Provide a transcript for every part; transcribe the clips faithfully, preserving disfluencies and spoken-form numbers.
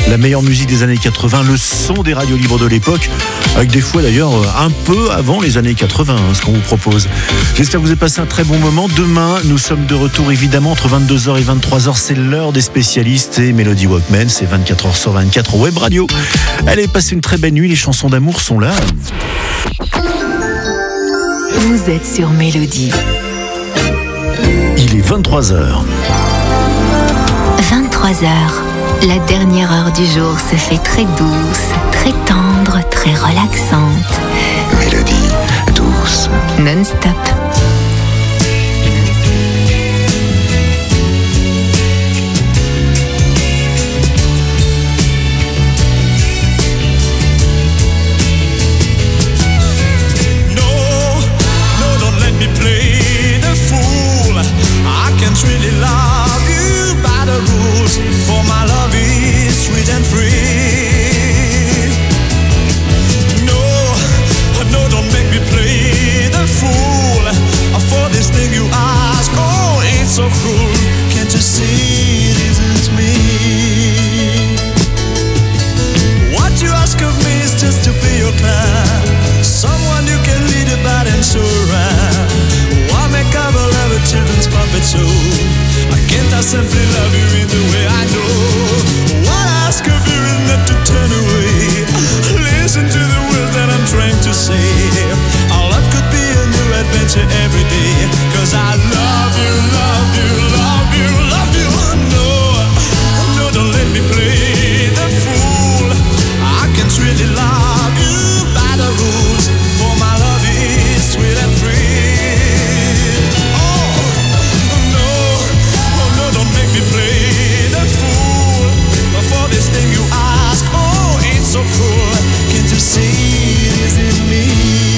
La meilleure musique des années quatre-vingts, le son des radios libres de l'époque, avec des fois d'ailleurs un peu avant les années quatre-vingts, hein, ce qu'on vous propose. J'espère que vous avez passé un très bon moment. Demain, nous sommes de retour évidemment entre vingt-deux heures et vingt-trois heures. C'est l'heure des spécialistes et Melody Walkman, c'est vingt-quatre heures sur vingt-quatre en web radio. Allez, passez une très belle nuit, les chansons d'amour sont là. Vous êtes sur Mélodie. Il est vingt-trois heures. vingt-trois heures. La dernière heure du jour se fait très douce, très tendre, très relaxante. Mélodie douce. Non-stop. Really love you by the rules, for my love is sweet and free. No, no, don't make me play the fool for this thing you ask. Oh, it's so cruel. Can't you see it isn't me? What you ask of me is just to be your client, someone you can lead about and show around. Why make up a love a children's puppet show? Can't I simply love you in the way I know? What I ask of you is not to turn away. Listen to the words that I'm trying to say. Our love could be a new adventure every day. Cause I love you, love you, love you, love you. No, no, don't let me play the fool. I can't really love you by the rules, for my love is sweet and free. So cruel, can't you see it isn't me?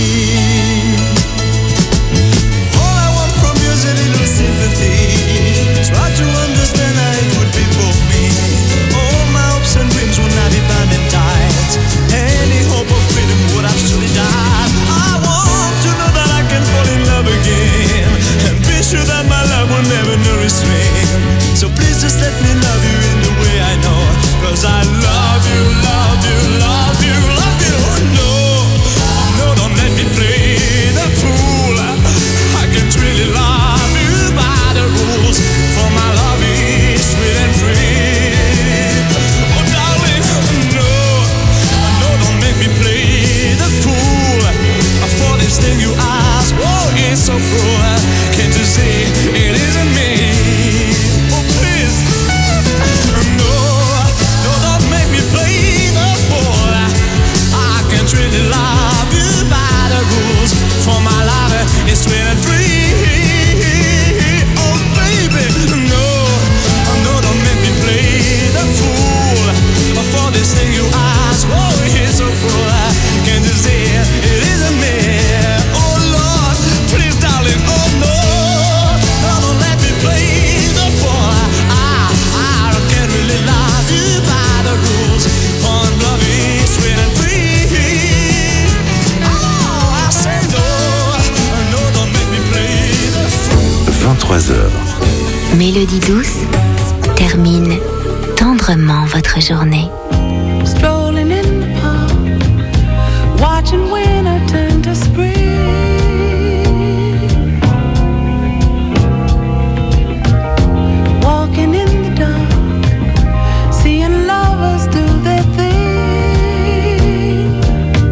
All I want from you is a little sympathy. Try to understand how it would be for me. All my hopes and dreams will not be bound and tight. Any hope of freedom would have surely died. I want to know that I can fall in love again, and be sure that my love will never know restraint. So please just let me love you in the way I know. Cause I love you, love you, love you, love you. No, no, don't let me play the fool. I can't really love you by the rules, for my love is sweet and free. Oh darling, no, no, don't make me play the fool for this thing you ask. Oh, it's so cruel. Can't you see it isn't me? Oh please, no. Really love you by the rules, for my love is sweet and free. Oh baby, no, no, don't make me play the fool for this thing you ask. Oh, it's so cruel. Can't you see it isn't me? Oh Lord, please darling, oh no, no, don't let me play the fool. I, I can't really love you by the rules, for love is sweet and free. vingt-trois heures. Mélodie douce termine tendrement votre journée. Strolling in the park, watching winter turn to spring. Walking in the dark, seeing lovers do their thing.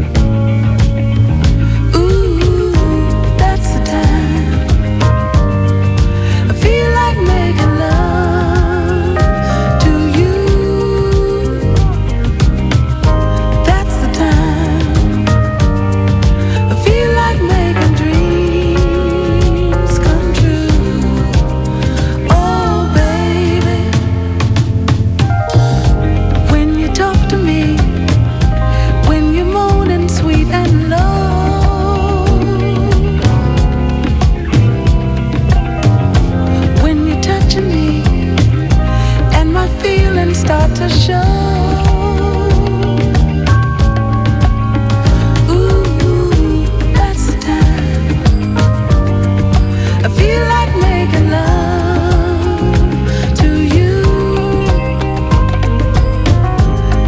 Ooh, that's the time I feel like making love to you. That's the time I feel like making dreams come true. Oh baby, when you talk to me, when you're moaning sweet and low, when you're touching me and my feelings start to show. Ooh, that's the time I feel like making love to you.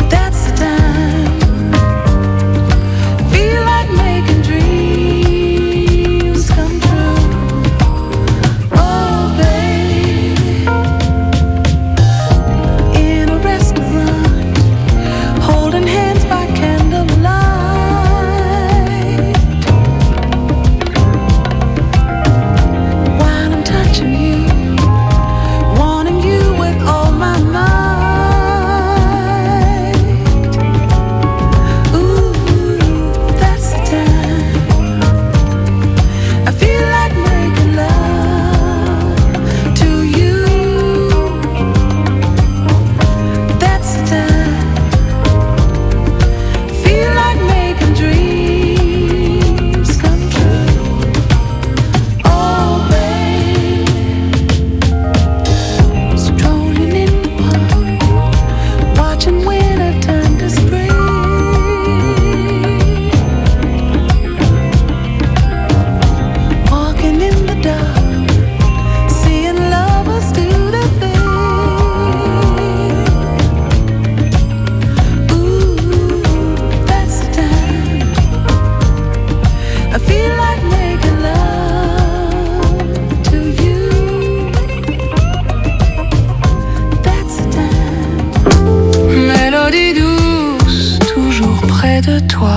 toi.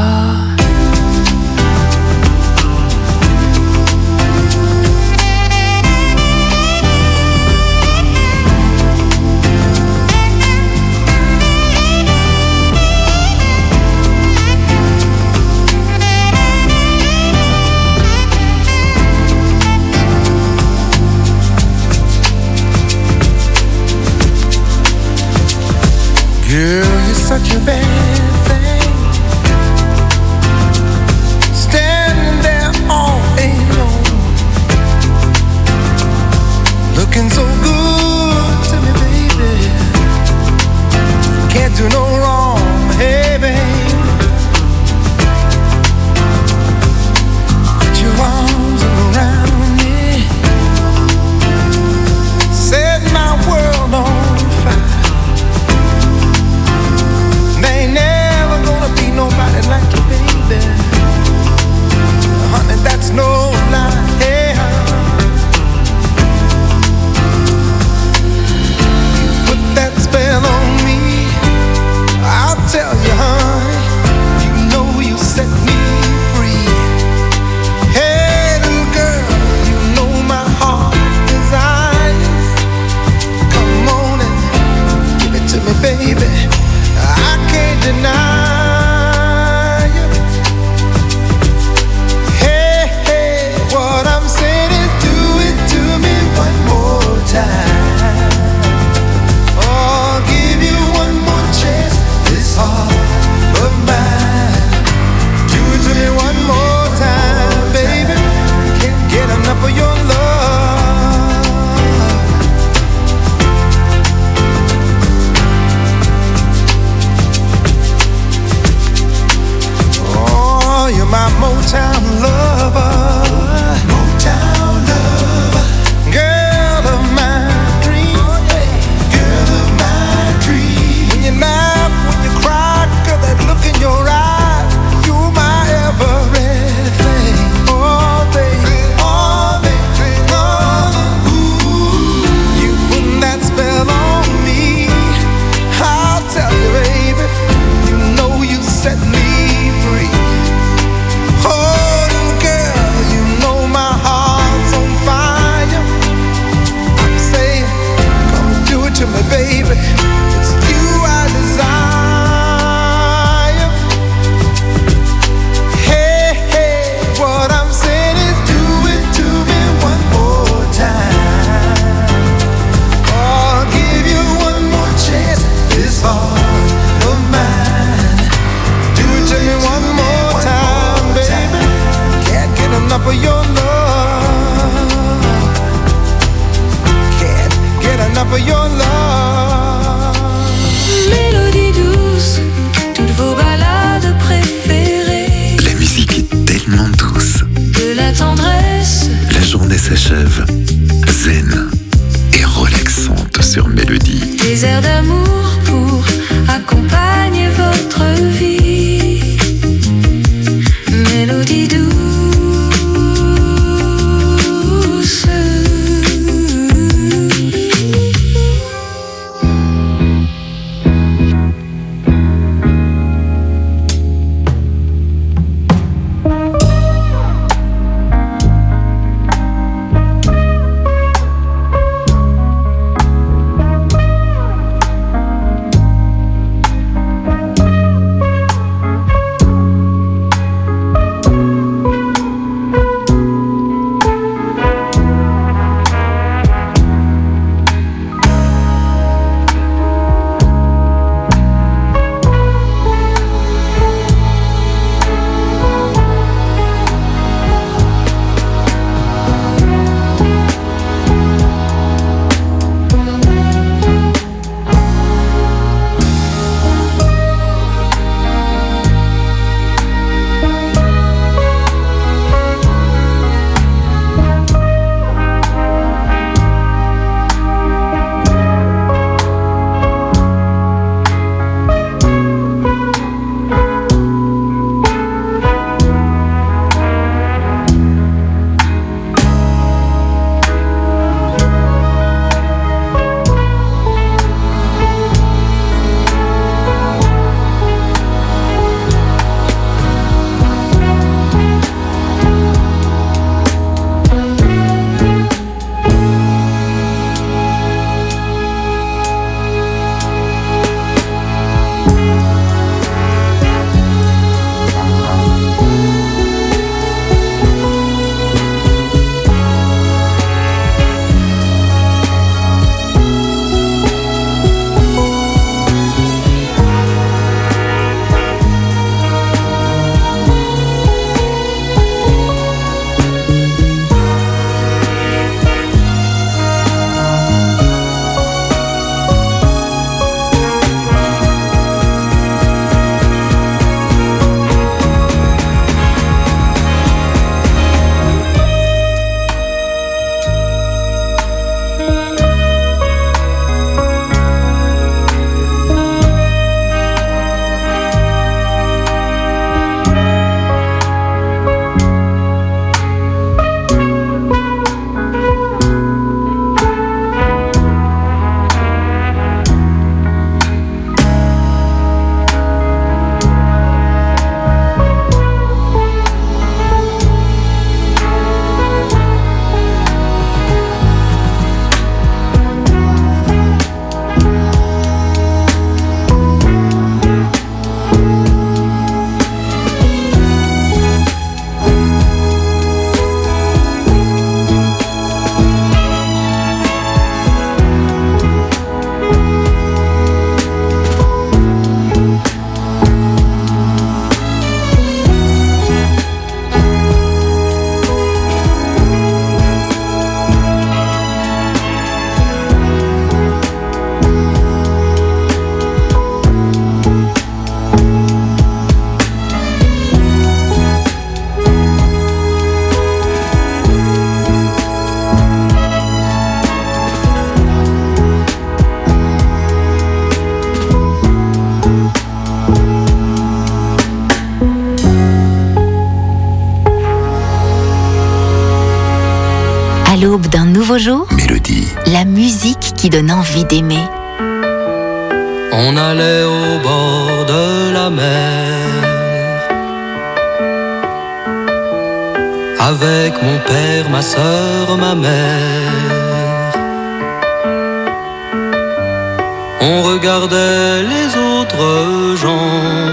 Girl, you're such a bad thing, standing there all alone, looking so good to me, baby. Can't do no wrong, hey, babe. Put your arms around me, set my world on fire. Nobody like you, baby. Honey, that's no lie. Hey, you put that spell on me. I'll tell you, honey. You know you set me free. Hey, little girl, you know my heart's desires. Come on and give it to me, baby. I can't deny. For your love, oh, you're my Motown lover, Motown lover, girl of my dreams, girl of my dreams. When you laugh, when you cry, girl, that look in your eyes, you're my everything. Oh, baby. Set me free. Oh, little girl, you know my heart's on fire. I'm saying, come do it to me, baby. It's you I desire. Hey, hey, what I'm saying is do it to me one more time. Oh, I'll give you one more chance. This heart of mine. Tell me one more time, baby. Can't get enough of your love. Can't get enough of your love. Mélodie douce, toutes vos ballades préférées. La musique est tellement douce. De la tendresse. La journée s'achève, zen et relaxante sur Mélodie. Des airs d'amour pour accompagner votre vie. Mélodie douce. qui donne envie d'aimer. On allait au bord de la mer avec mon père, ma sœur, ma mère. On regardait les autres gens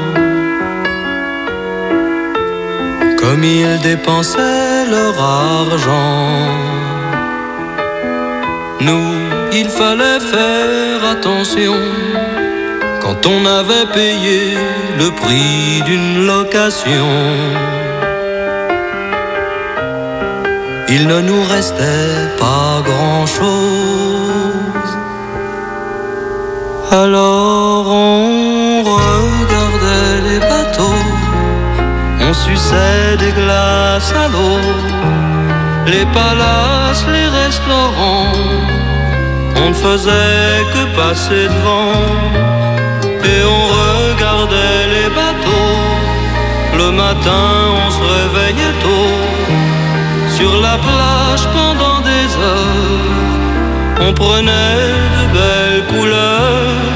comme ils dépensaient leur argent. Nous, il fallait faire attention quand on avait payé le prix d'une location. Il ne nous restait pas grand-chose. Alors on regardait les bateaux, on suçait des glaces à l'eau, les palaces, les restaurants, on ne faisait que passer devant. Et on regardait les bateaux, le matin on se réveillait tôt. Sur la plage pendant des heures, on prenait de belles couleurs.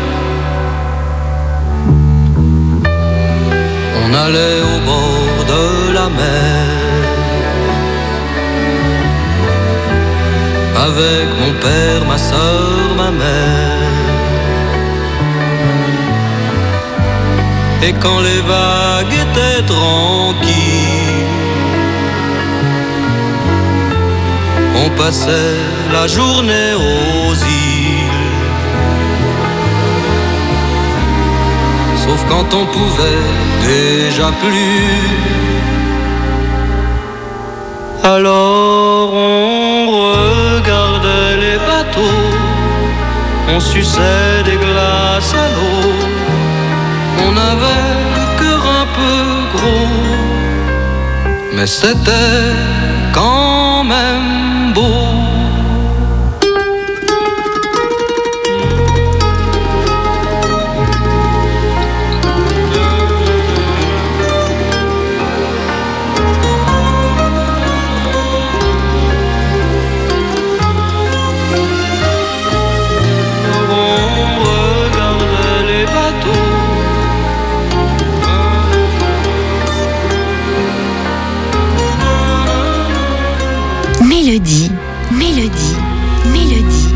On allait au bord de la mer avec mon père, ma sœur, ma mère. Et quand les vagues étaient tranquilles, on passait la journée aux îles. Sauf quand on pouvait déjà plus. Alors on regardait les bateaux, on suçait des glaces à l'eau. On avait le cœur un peu gros, mais c'était quand même beau. Mélodie, mélodie, mélodie.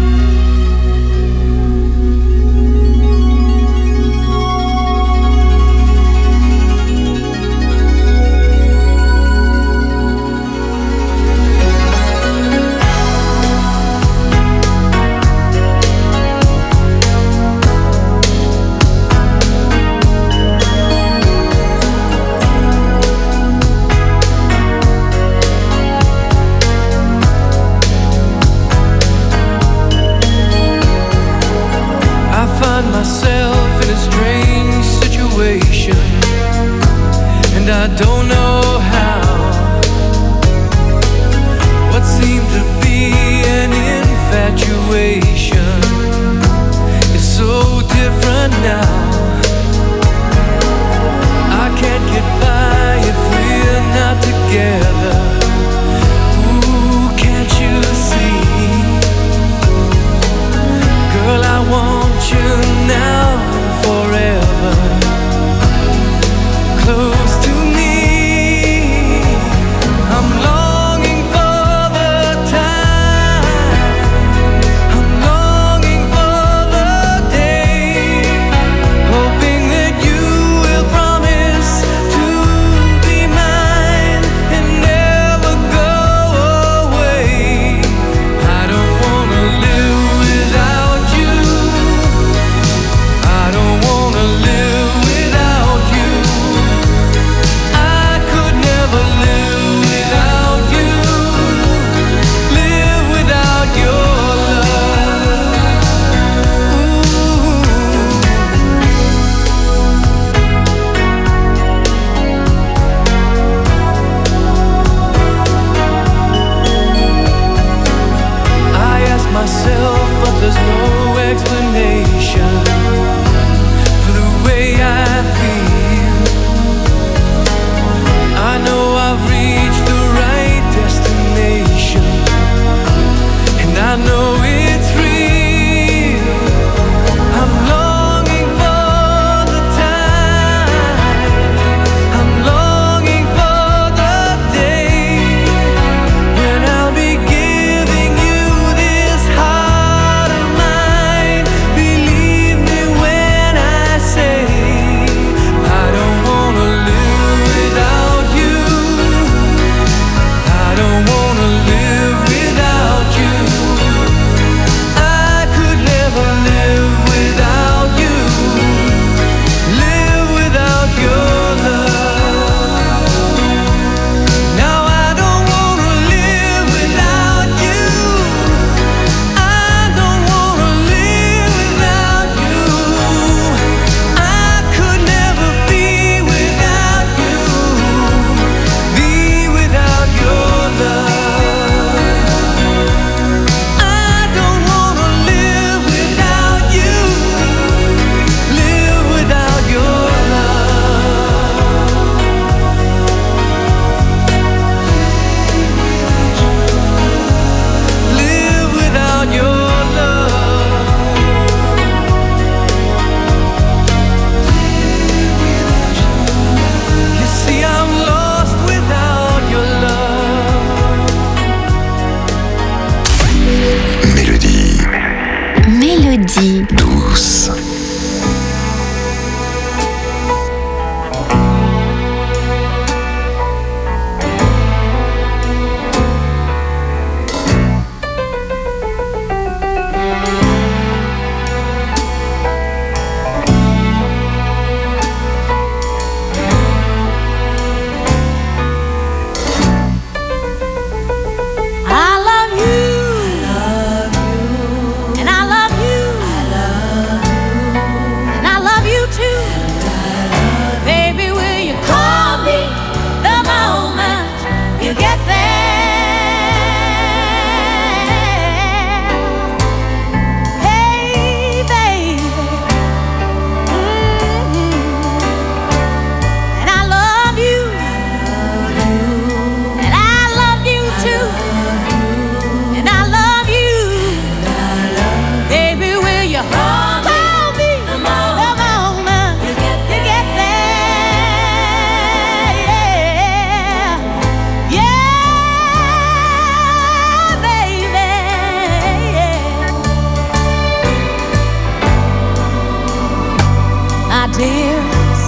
dearest.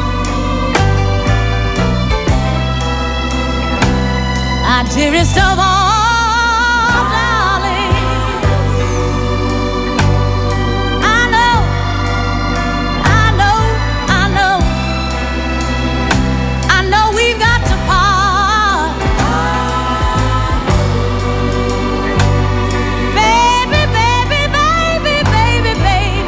My dearest of all, darling. I know, I know, I know, I know we've got to part. Baby, baby, baby, baby, baby.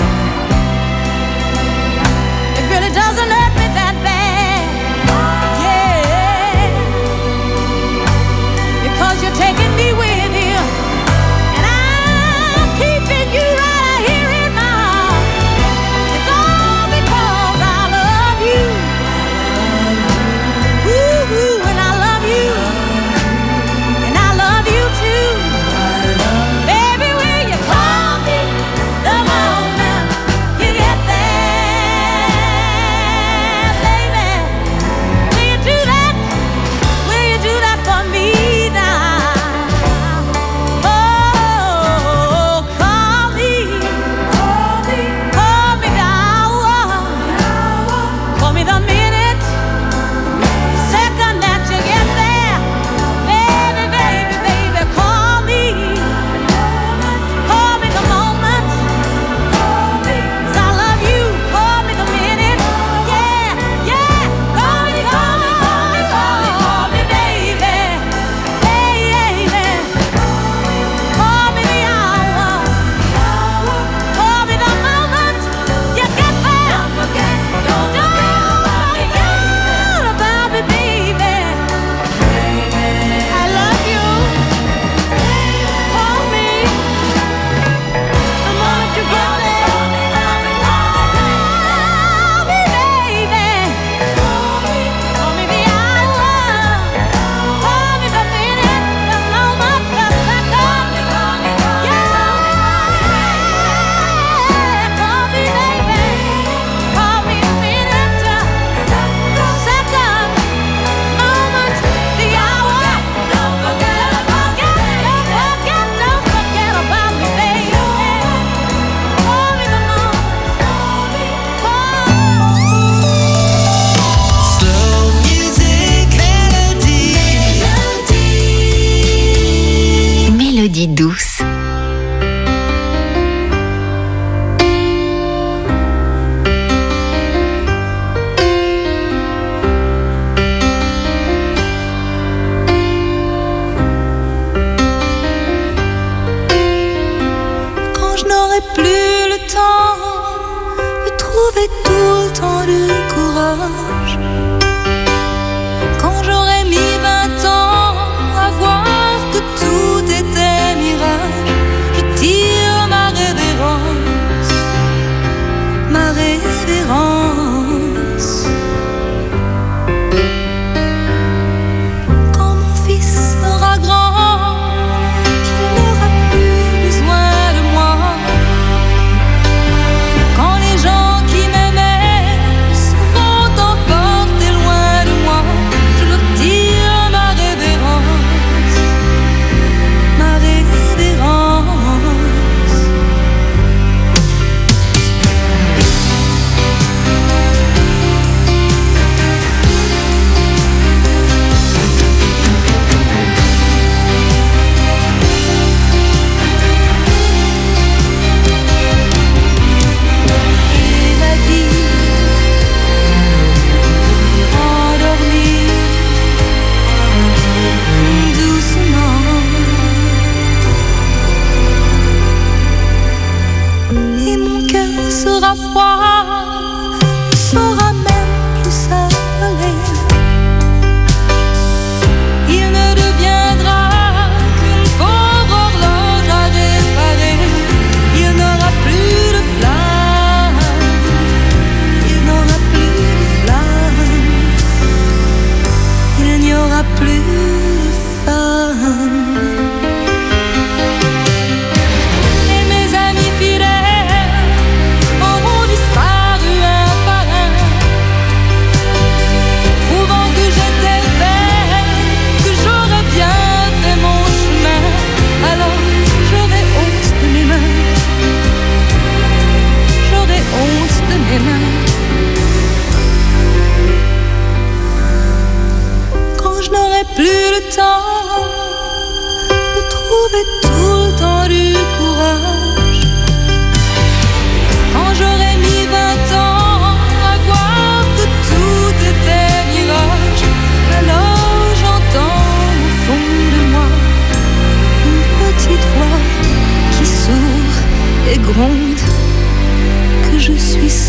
It really doesn't hurt me that bad. Yeah. Because you take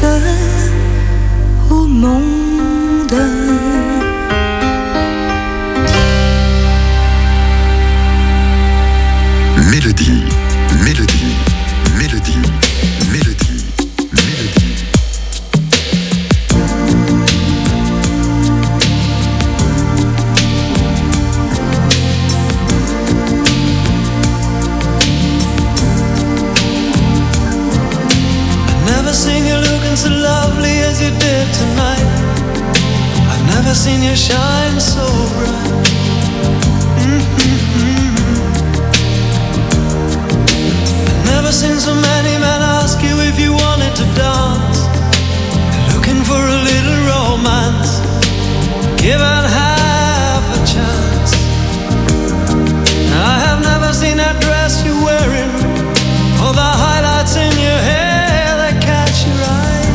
seul au monde. Mélodie, mélodie, mélodie, mélodie, mélodie. I've never seen you looking so lovely as you did tonight. I've never seen you shine so bright. Mm-hmm. Never seen so many men ask you if you wanted to dance. They're looking for a little romance, given half a chance. I have never seen that dress you're wearing, or the highlights in your hair that catch your eye.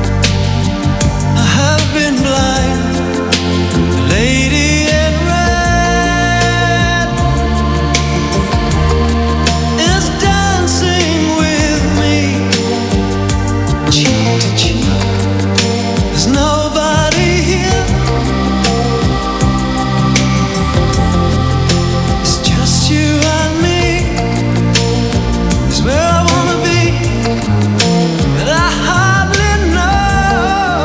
I have been blind, the lady in red is dancing with me, cheek to cheek. There's nobody here, it's just you and me. It's where I wanna be, but I hardly know.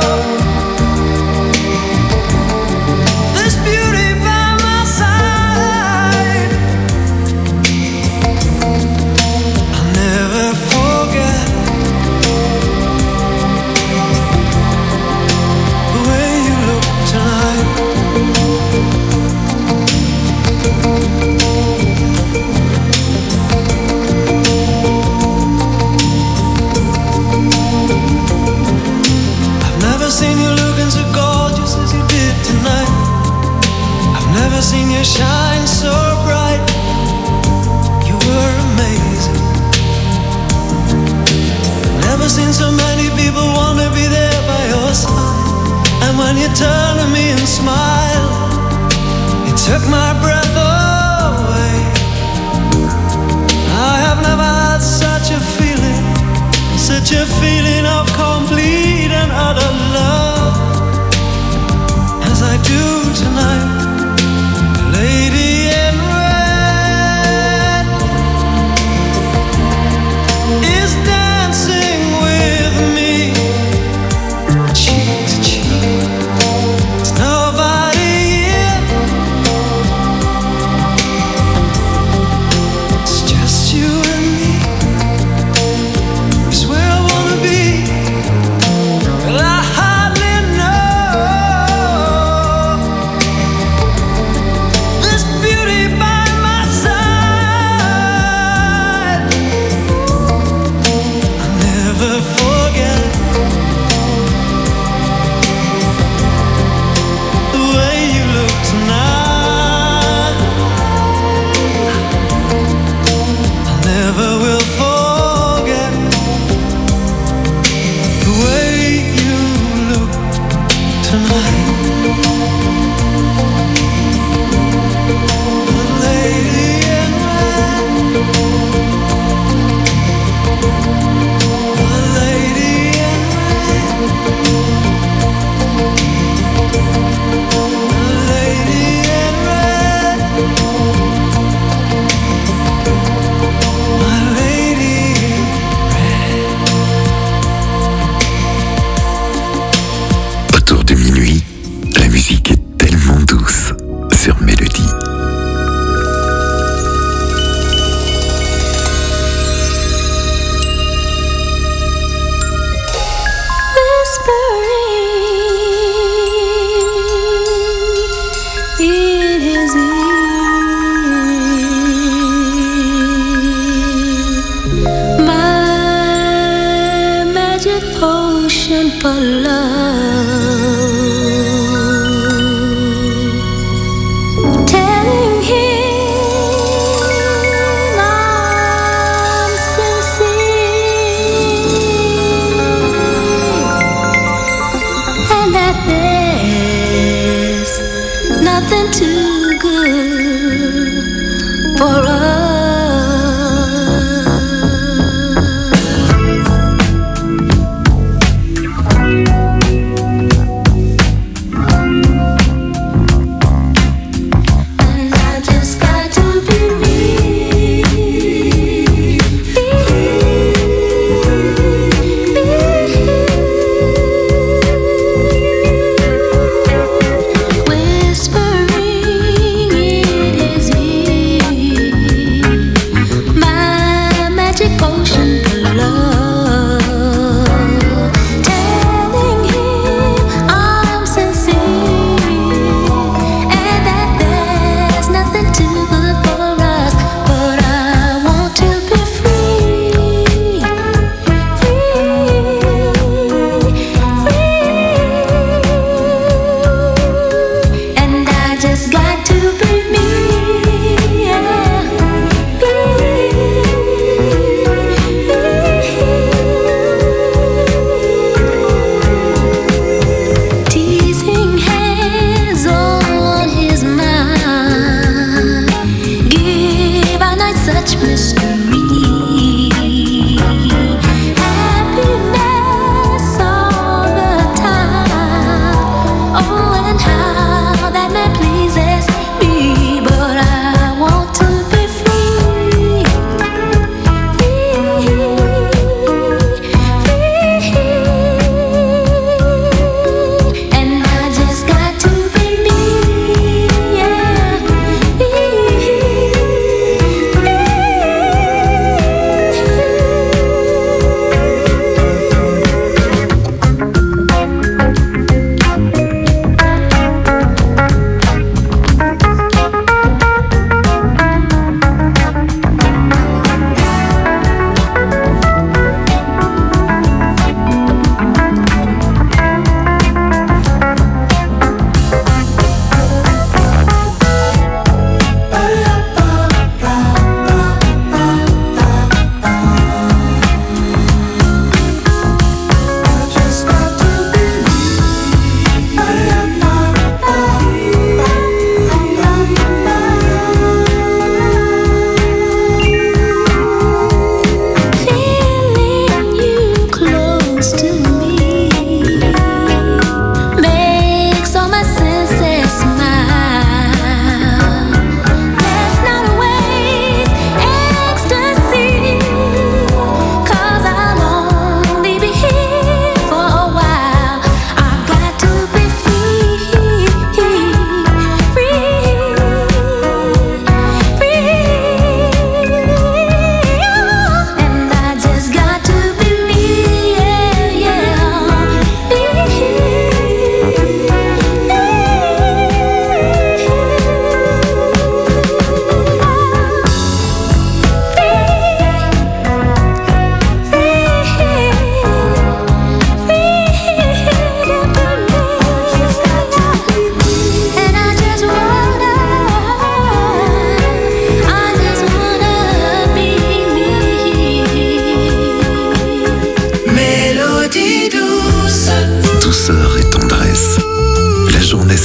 This beauty by my side, I'll never forget the way you look tonight. I've never seen you looking so gorgeous as you did tonight. I've never seen you shine so bright. You were amazing. Never seen so many people want to be there by your side. And when you turn to me and smile, it took my breath away. I have never had such a feeling, such a feeling of complete and utter love as I do tonight. The lady in red is dancing with me, cheek to cheek. There's nobody here, it's just you and me. It's where I wanna be, but I hardly know. This beauty by my side, I'll never forget the way you look tonight. I never will forget the way you look tonight. The lady in red, the lady in red, the lady in red, my lady in red. Autour de minuit, la musique est tellement douce sur Mélodie. Whispering in his ear, my magic potion for love, telling him I'm sincere and that there's nothing too good for us.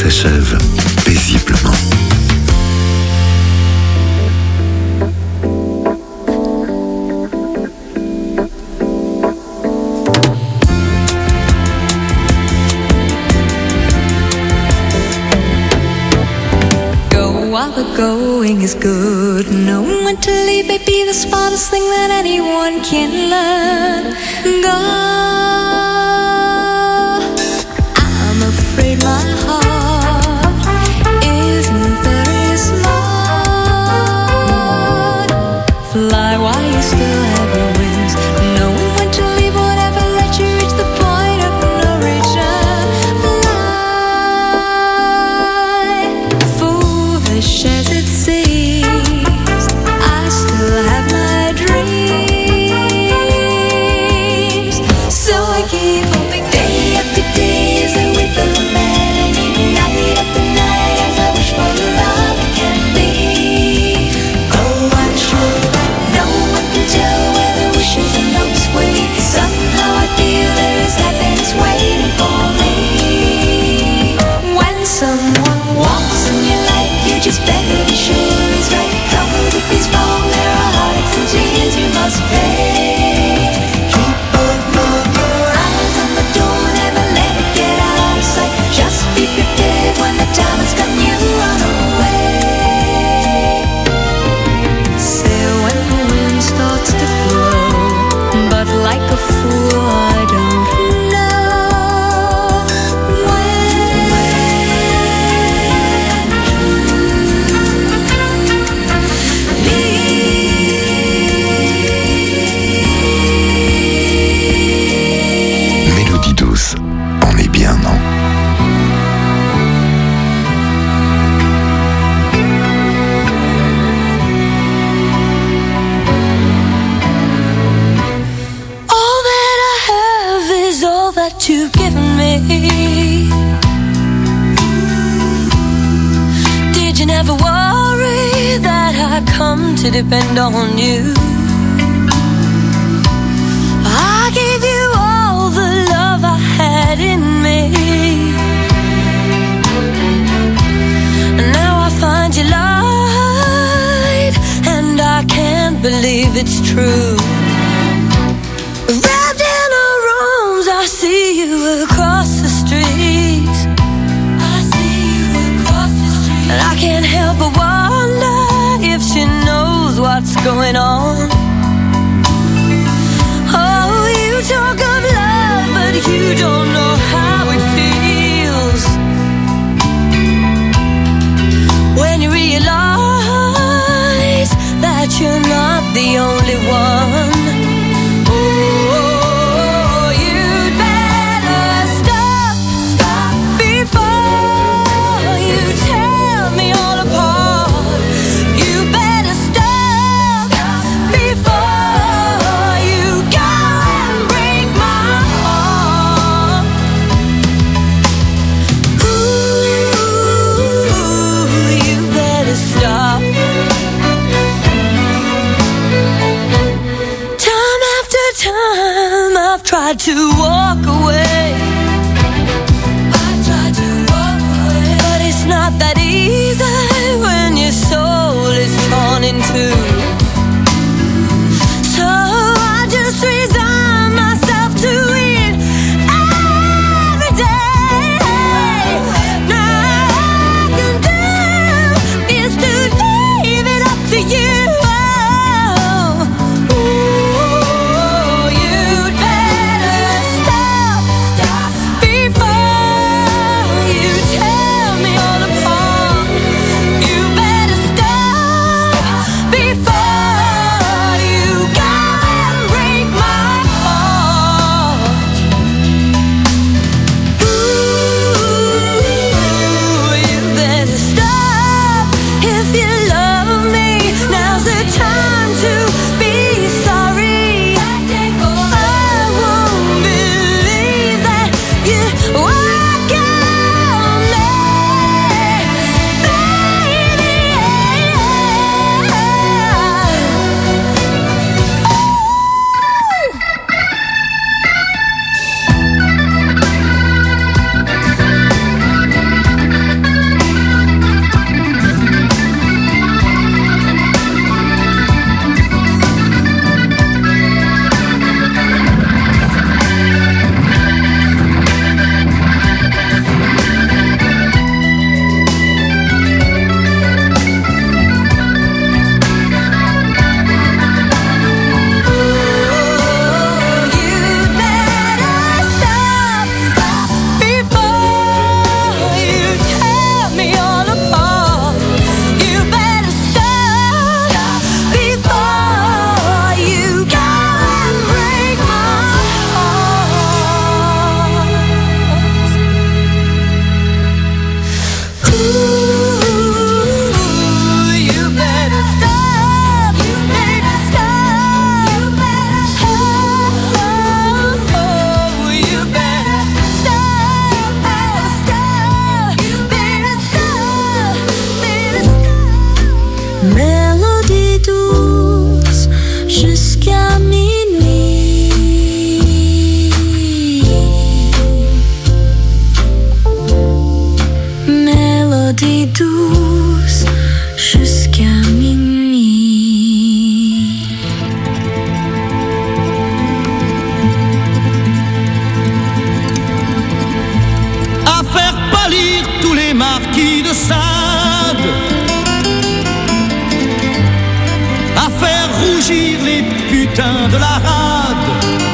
s'achève paisiblement. While the going is good, knowing when to leave may be the smartest thing that anyone can learn. Go, I'm afraid my heart isn't very smart. Fly while you still have your wings, knowing when to leave whatever let you reach the point of no return. Fly, foolish as it seems, I still have my dreams. So I keep hoping day after day as I wait for the man, and even night after night as I wish for the love that can be. Oh, I'm sure that no one can tell where the wishes and hopes wait. Somehow I feel there is happiness waiting for me. When someone walks in your life, you just better be sure he's right. Cause if he's wrong, there are heartaches and tears you must pay. Keep both of your eyes on the door, never let it get out of sight. Just be prepared when the time has come, you run away. Say when the wind starts to blow, but like a fool I don't know Mélodie douce, on est bien, non? all that I have is all that you've given me. Did you never worry that I come to depend on you? I gave you all the love I had in me. Now I find you lied, and I can't believe it's true. Wrapped in our arms, I see you across the street. I see you across the street. And I can't help but wonder if she knows what's going on. Oh, you talk of love, but you don't know how it feels when you realize that you're not the only one. Oh, you'd better stop, stop before you tear me all apart. You better stop, stop before marquis de Sade, à faire rougir les putains de la rade,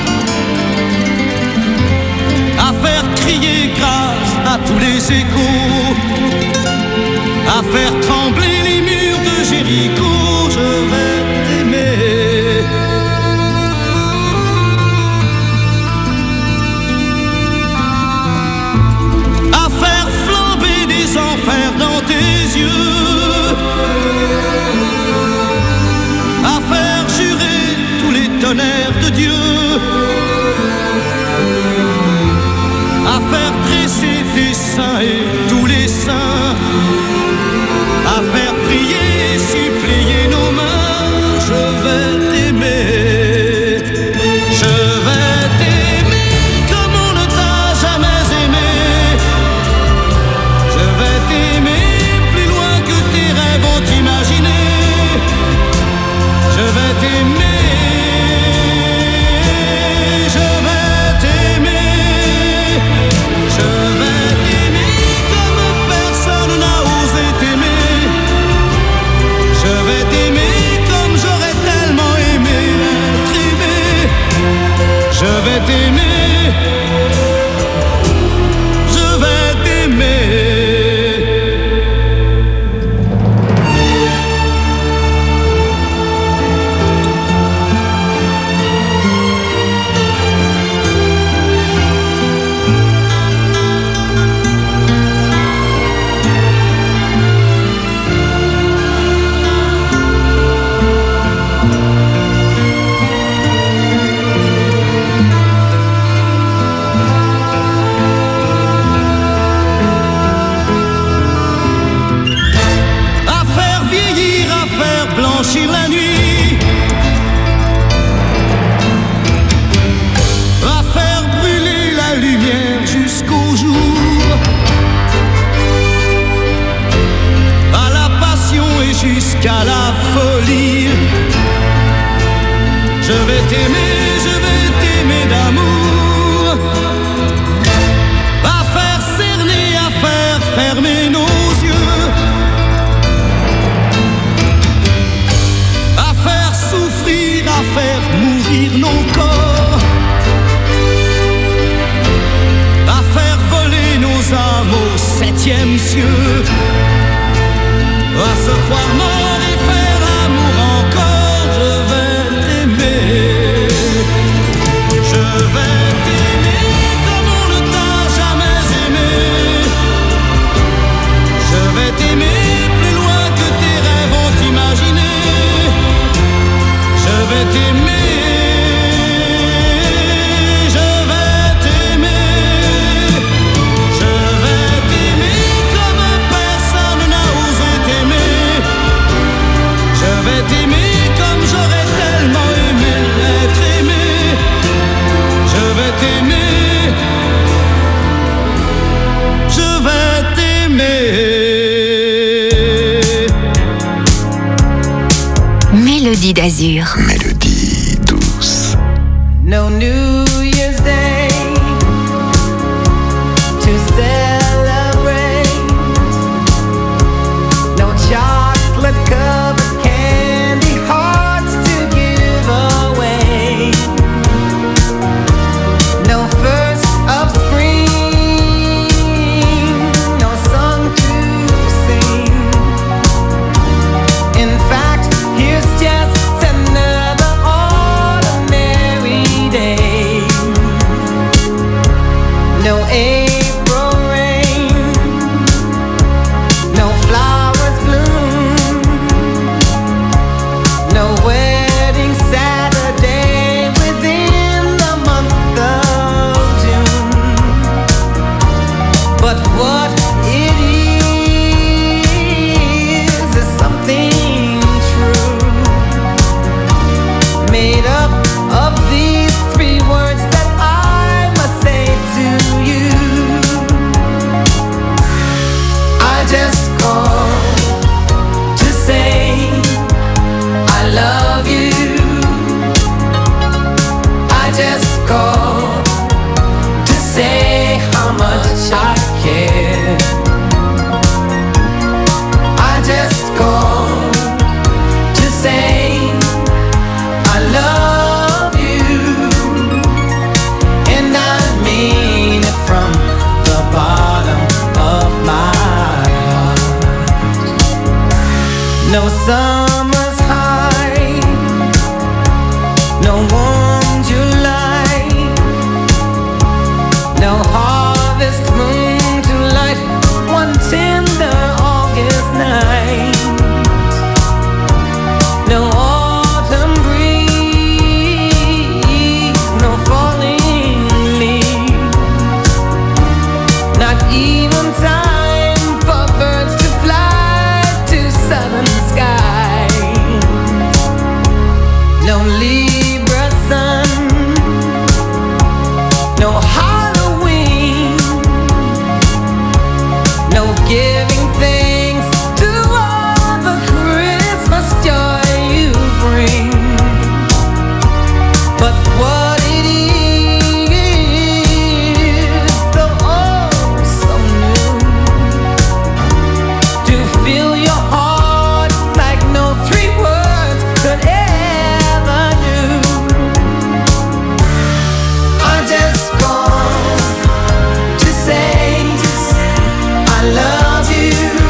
à faire crier grâce à tous les échos, à faire trembler les murs de Jéricho. Je vais t'aimer. À faire flamber des enfers dans tes yeux, à faire jurer tous les tonnerres de Dieu, à faire dresser tes seins et tous les saints, à faire prier et supplier nos mains. Je vais t'aimer, je vais t'aimer comme on ne t'a jamais aimé. Je vais t'aimer plus loin que tes rêves ont imaginé. Je vais t'aimer, je vais t'aimer, je vais t'aimer comme personne n'a osé t'aimer. Je vais t'aimer comme j'aurais tellement aimé être aimé. Je vais t'aimer, je vais t'aimer. À faire vieillir, à faire blanchir la nuit, à faire brûler la lumière jusqu'au jour, à la passion et jusqu'à la folie. Je vais t'aimer, je vais t'aimer d'amour, à faire cerner, à faire fermer nos yeux, à faire souffrir, à faire mourir nos corps, à faire voler nos âmes au septième cieux, à se croire mort et faire l'amour encore. Je vais t'aimer, je vais t'aimer comme on ne t'a jamais aimé. Je vais t'aimer plus loin que tes rêves ont imaginé. Je vais t'aimer, je vais t'aimer, je vais t'aimer comme personne n'a osé t'aimer. Je vais t'aimer comme j'aurais tellement aimé être aimé. Je vais t'aimer, je vais t'aimer. Mélodie d'Azur. Mélodie douce. No New Year's Day to celebrate. No chocolate covered candy hearts to give away. No first of spring, no song to sing. In fact, here's just another No summer's high, no warm July, no harvest moon to light one tender August night, no autumn breeze, no falling leaves, not even time for birds to fly to southern skies, no Libra sun, no Halloween, no giving thanks to all the Christmas joy you bring. But what it is, though oh so new, to fill your heart like no three words could ever do. I just want to say I love you.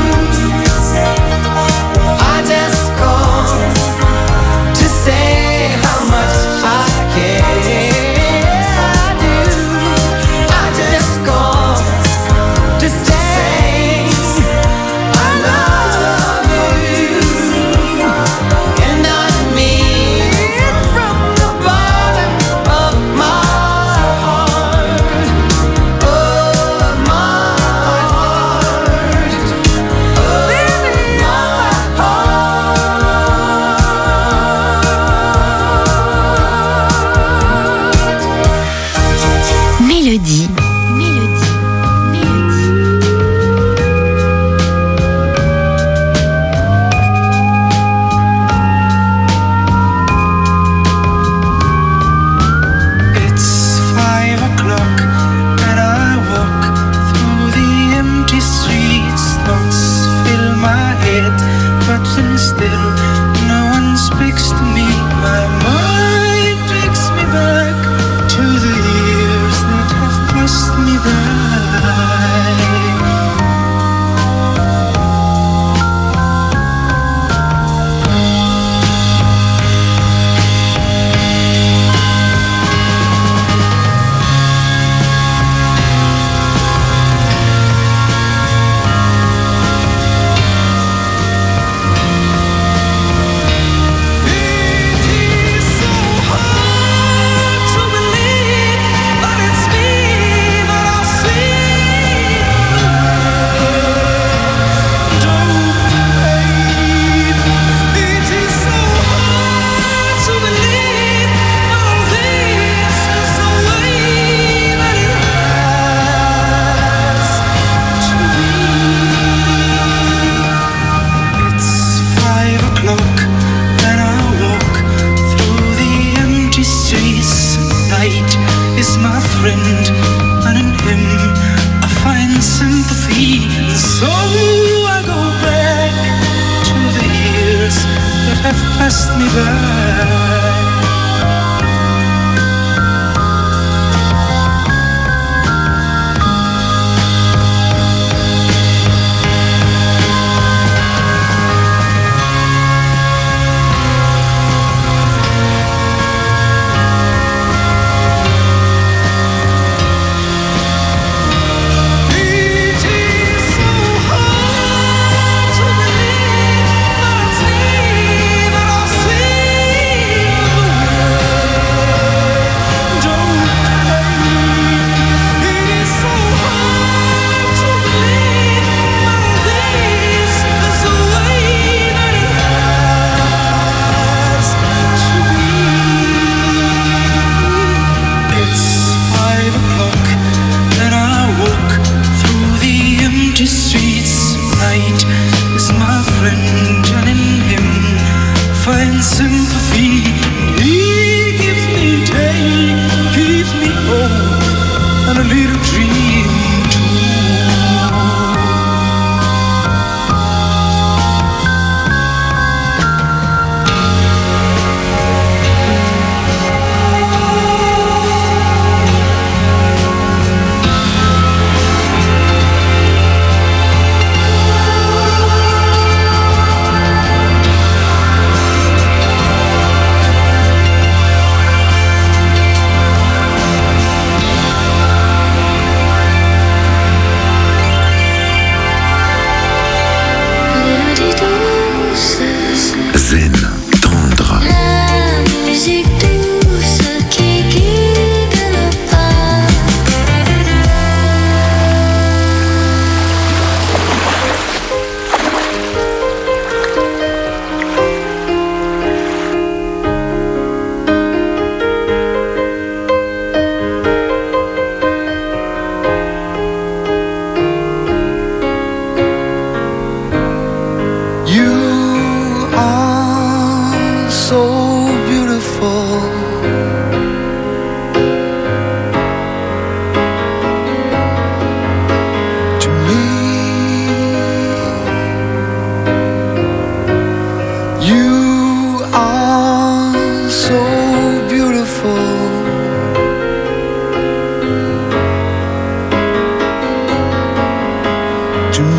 I just called to say how much I care. I do. I just called to say I love you, and I mean it from the bottom of my heart, of my heart, of Mélodie. Mélodie. Mélodie. It's five o'clock and I walk through the empty streets. Thoughts fill my head, but then still no one speaks to me. My mind takes me back to the years that have passed me by. It is so hard to believe that it's me that I see. Don't believe. It is so hard to believe all this is the way that it has to be. It's five o'clock and I walk through the empty streets. Night is my friend, and in him I find sympathy. So I go back to the years that have passed me by. It is so hard to believe that it's me that I see.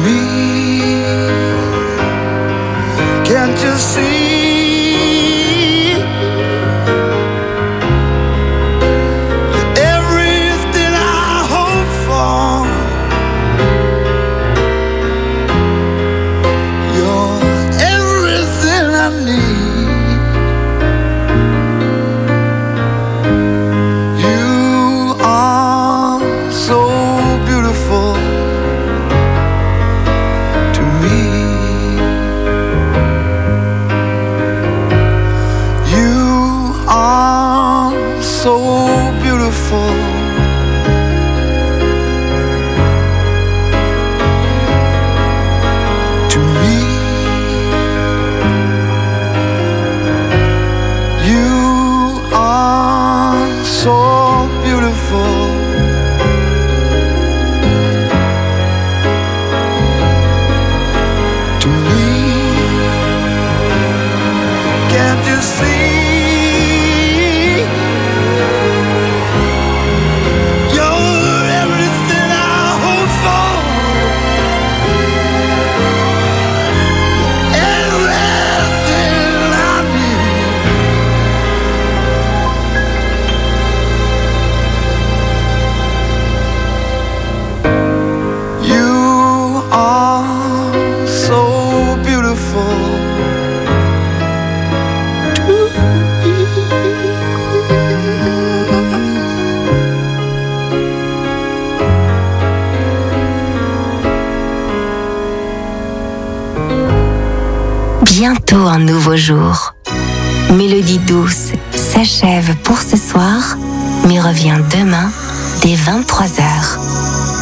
me. Can't you see? Everything I hope for. You're everything I need. You are so beautiful to me. You are so beautiful to me. You are so beautiful to me. Can't you see? You're everything I hope for. Everything I need. You are so beautiful to me. Bientôt un nouveau jour. Mélodie douce s'achève pour ce soir, mais revient demain dès vingt-trois heures.